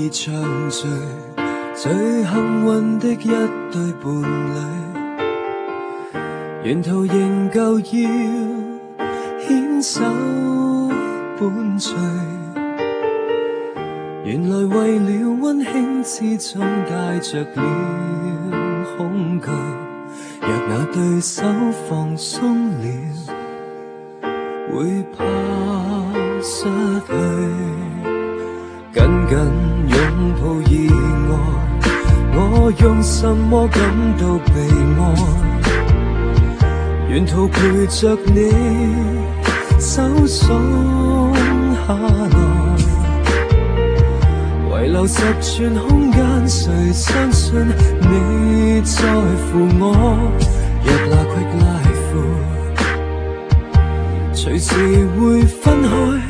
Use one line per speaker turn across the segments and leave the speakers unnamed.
相聚，最幸运的一对伴侣，沿途仍旧要牵手伴随。原来为了温馨之中带着了恐惧，若那对手放松了，会怕失去。紧紧拥抱意外，我用什么感到被爱？沿途陪着你，手松下来，遗留10寸空間，誰相信你在乎我？若那 quick life 隨時會分開。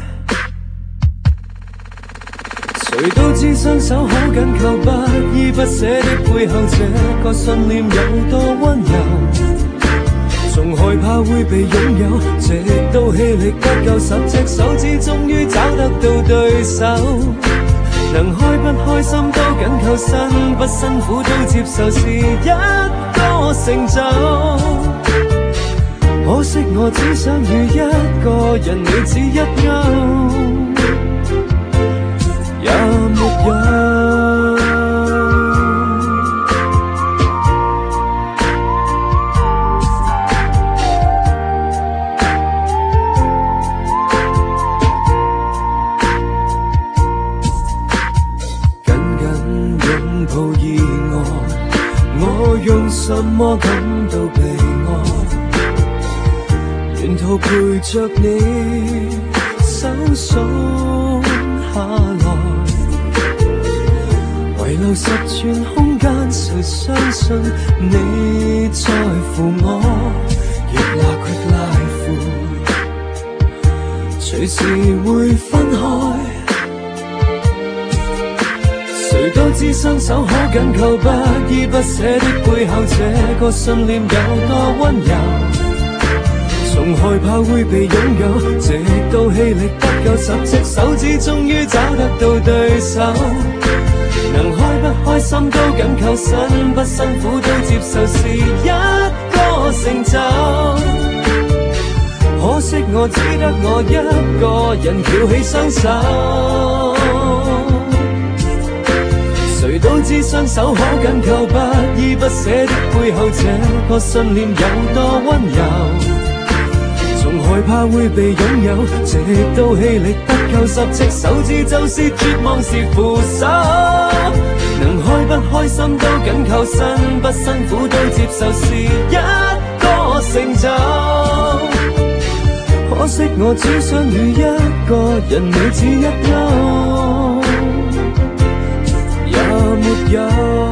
誰都知雙手可緊扣，不依不捨的背後，這個信念有多溫柔。從害怕會被擁有，直到氣力不夠，10隻手指終於找得到對手。能開不開心都緊扣，辛不辛苦都接受，是一個成就。可惜我只想與一個人，你只一勾。也沒有，緊緊擁抱意外，我用什麼感到被愛？沿途陪着你，手鬆下來，遺留10寸空間，誰相信你在乎我？若那 quick life 隨時會分開。誰都知雙手可緊扣，不依不捨的背後，這個信念有多溫柔。從害怕會被擁有，直到氣力不夠，10隻手指終於找得到對手。能開不開心都緊扣，辛不辛苦都接受，是一個成就。可惜我只得我一個人翹起雙手。誰都知雙手可緊扣，不依不捨的背後，這個信念有多溫柔。從害怕會被擁有，直到氣力不夠，10隻手指就是絕望時扶手。能開不開心都緊扣，辛不辛苦都接受，是一個成就。可惜我只想與一個人，你只一勾，也沒有。